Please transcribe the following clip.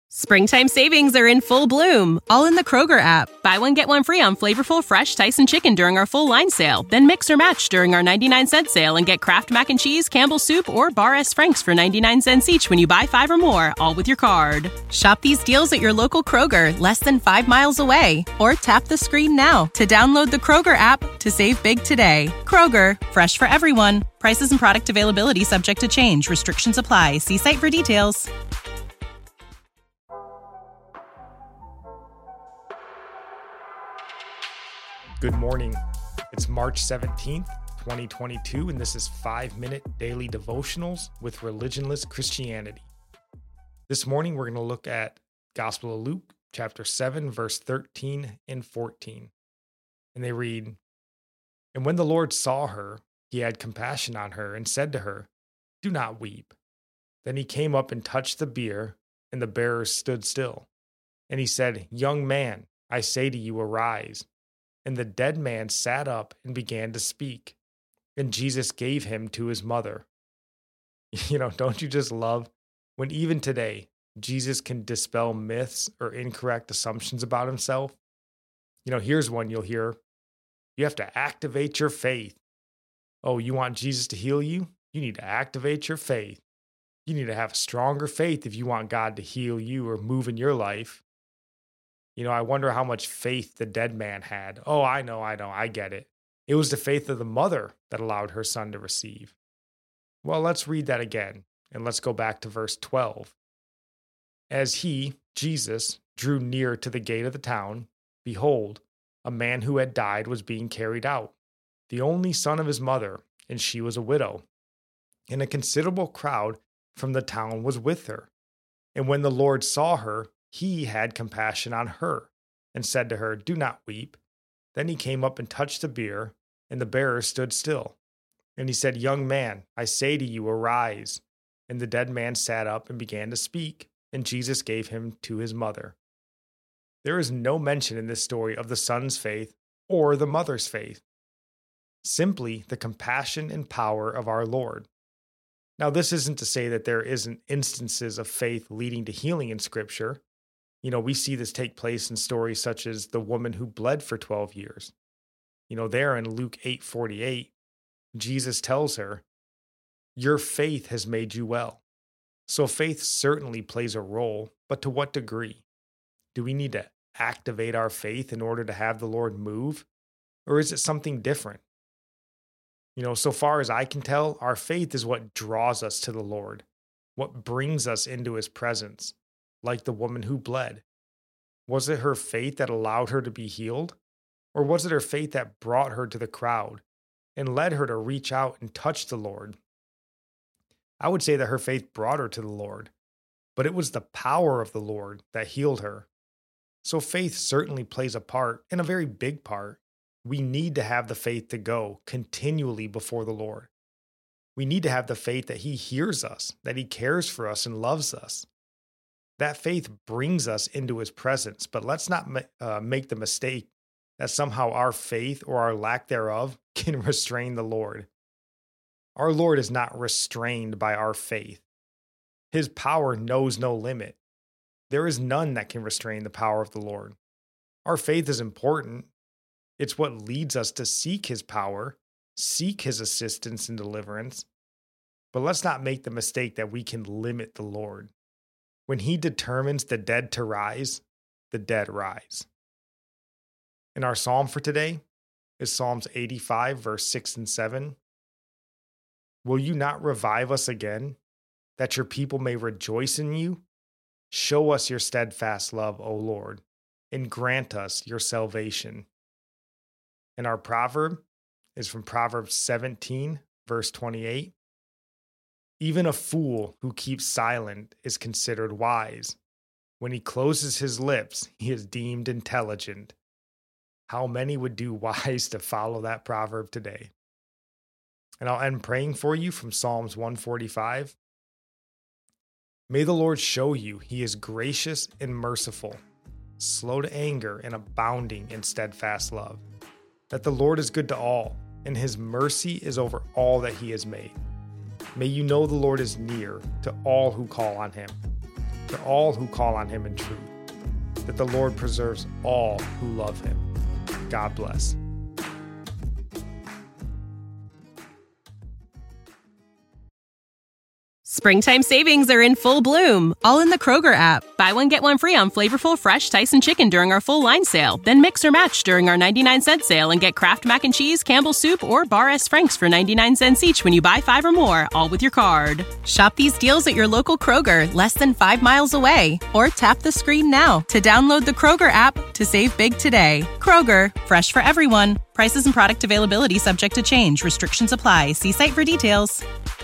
Springtime savings are in full bloom, all in the Kroger app. Buy one, get one free on flavorful, fresh Tyson chicken during our full line sale. Then mix or match during our 99-cent sale and get Kraft Mac and Cheese, Campbell's Soup, or Bar S. Frank's for 99 cents each when you buy 5 or more, all with your card. Shop these deals at your local Kroger, less than 5 miles away. Or tap the screen now to download the Kroger app to save big today. Kroger, fresh for everyone. Prices and product availability subject to change. Restrictions apply. See site for details. Good morning. It's March 17th, 2022, and this is 5-minute daily devotionals with religionless Christianity. This morning, we're going to look at Gospel of Luke, chapter 7, verse 13 and 14. And they read, "And when the Lord saw her, he had compassion on her and said to her, 'Do not weep.' Then he came up and touched the bier, and the bearers stood still. And he said, 'Young man, I say to you, arise.' And the dead man sat up and began to speak. And Jesus gave him to his mother." Don't you just love when even today, Jesus can dispel myths or incorrect assumptions about himself? Here's one you'll hear. You have to activate your faith. Oh, you want Jesus to heal you? You need to activate your faith. You need to have stronger faith if you want God to heal you or move in your life. I wonder how much faith the dead man had. Oh, I know, I get it. It was the faith of the mother that allowed her son to receive. Well, let's read that again, and let's go back to verse 12. "As he, Jesus, drew near to the gate of the town, behold, a man who had died was being carried out, the only son of his mother, and she was a widow. And a considerable crowd from the town was with her. And when the Lord saw her, he had compassion on her, and said to her, 'Do not weep.' Then he came up and touched the bier, and the bearers stood still. And he said, 'Young man, I say to you, arise.' And the dead man sat up and began to speak, and Jesus gave him to his mother." There is no mention in this story of the son's faith or the mother's faith. Simply the compassion and power of our Lord. Now, this isn't to say that there isn't instances of faith leading to healing in Scripture. We see this take place in stories such as the woman who bled for 12 years. There in Luke 8:48, Jesus tells her, "Your faith has made you well." So faith certainly plays a role, but to what degree? Do we need to activate our faith in order to have the Lord move? Or is it something different? So far as I can tell, our faith is what draws us to the Lord, what brings us into his presence. Like the woman who bled. Was it her faith that allowed her to be healed? Or was it her faith that brought her to the crowd and led her to reach out and touch the Lord? I would say that her faith brought her to the Lord, but it was the power of the Lord that healed her. So faith certainly plays a part, and a very big part. We need to have the faith to go continually before the Lord. We need to have the faith that he hears us, that he cares for us and loves us. That faith brings us into his presence, but let's not make the mistake that somehow our faith or our lack thereof can restrain the Lord. Our Lord is not restrained by our faith. His power knows no limit. There is none that can restrain the power of the Lord. Our faith is important. It's what leads us to seek his power, seek his assistance and deliverance. But let's not make the mistake that we can limit the Lord. When he determines the dead to rise, the dead rise. And our psalm for today is Psalms 85, verse 6 and 7. "Will you not revive us again, that your people may rejoice in you? Show us your steadfast love, O Lord, and grant us your salvation." And our proverb is from Proverbs 17, verse 28. "Even a fool who keeps silent is considered wise. When he closes his lips, he is deemed intelligent." How many would do wise to follow that proverb today? And I'll end praying for you from Psalms 145. "May the Lord show you he is gracious and merciful, slow to anger and abounding in steadfast love. That the Lord is good to all, and his mercy is over all that he has made. May you know the Lord is near to all who call on him. to all who call on him in truth, that the Lord preserves all who love him. God bless. Springtime savings are in full bloom, all in the Kroger app. Buy one, get one free on flavorful, fresh Tyson chicken during our full line sale. Then mix or match during our 99-cent sale and get Kraft Mac and Cheese, Campbell's Soup, or Bar S. Franks for 99 cents each when you buy 5 or more, all with your card. Shop these deals at your local Kroger, less than 5 miles away. Or tap the screen now to download the Kroger app to save big today. Kroger, fresh for everyone. Prices and product availability subject to change. Restrictions apply. See site for details.